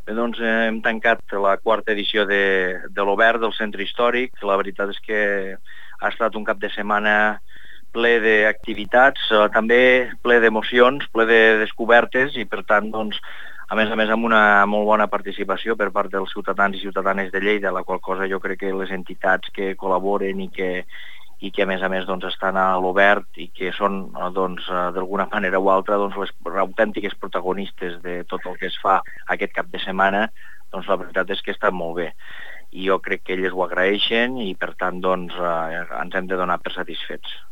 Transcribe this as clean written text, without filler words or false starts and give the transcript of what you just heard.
Doncs hem tancat la quarta edició de l'Obert del Centre Històric. La veritat és que ha estat un cap de setmana ple d'activitats, també ple d'emocions, ple de descobertes i, per tant, doncs, a més amb una molt bona participació per part dels ciutadans i ciutadanes de Lleida, la qual cosa jo crec que les entitats que col·laboren i que a més doncs, estan a l'Obert i que són doncs, d'alguna manera o altra doncs, les autèntiques protagonistes de tot el que es fa aquest cap de setmana, doncs la veritat és que està molt bé. I jo crec que elles ho agraeixen i per tant doncs, ens hem de donar per satisfets.